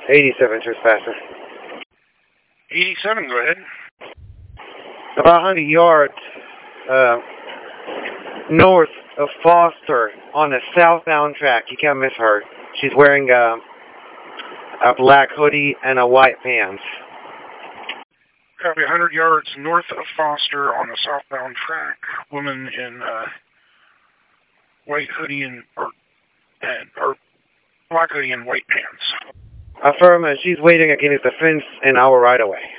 87 trespasser. 87, go ahead. About 100 yards north of Foster on the southbound track. You can't miss her. She's wearing a black hoodie and a white pants. Copy, 100 yards north of Foster on a southbound track. Woman in white hoodie or black hoodie and white pants. Affirmative. She's waiting against the fence in our right of way.